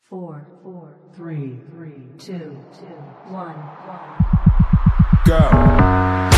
4, 3, 2, 1. Go.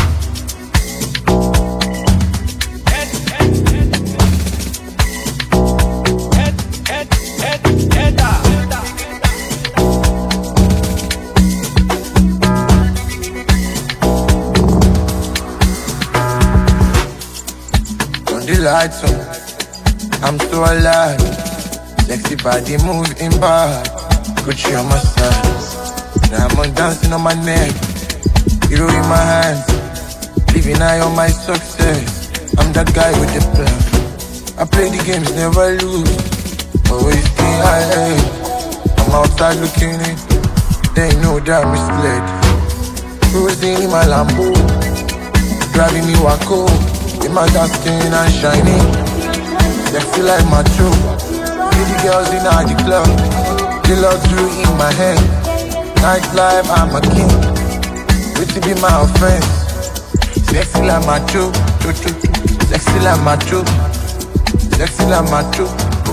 Turn the lights on, I'm so alive. Sexy body moving bad, Gucci on my side. Diamond dancing on my neck, hero in my hands. Living high on my success, I'm that guy with the plan. I play the games, never lose, always stay ahead. I'm outside looking in, they know that I'm misled. Cruising in my Lambo, driving me wacko, with my dark skin and shining, sexy like my true. See the girls in the club, the luxury in my hand. Nightlife, I'm a king, with to be my offense. Sexy like my true, sexy like my true, sexy like my true.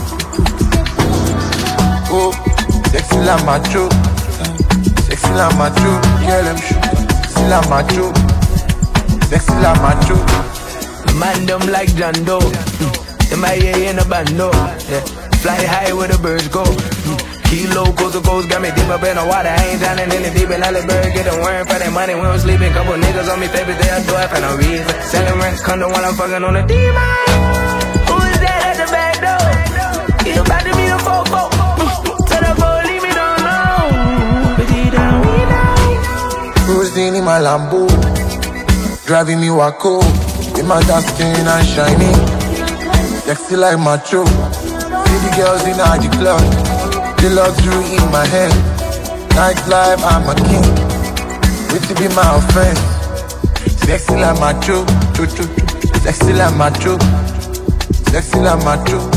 Oh, sexy like my true, sexy like my true. Girl, I'm shoot, sexy like my true, sexy like my true. Man, them like John Doe. In my ear in a bando. Yeah. Fly high where the birds go. Kilo, coast to coast, got me deep up in the water. I ain't drowning in the deep and all the birds get a worm for that money. We don't sleeping. Couple niggas on me, baby, they a do it for no reason. Selling rent, condo while I'm fucking on the demon. Who is that at the back door? You about to be a fofo. Tell the police we don't know. But you don't know. Cruising in my Lambo, driving me wacko, with my dark skin and shining, sexy like my true. See the girls in the club, the luxury in my hand. Nightlife, I'm a king, with to be my offense. Sexy like my true, sexy like my true, sexy like my true.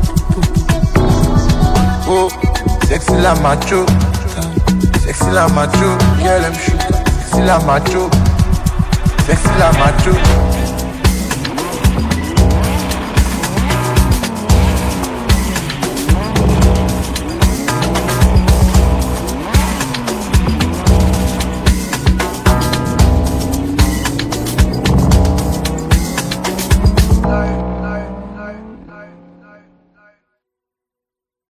Oh, sexy like my true, sexy like my true. Girl, I'm shoot, sexy like my true, sexy like my true.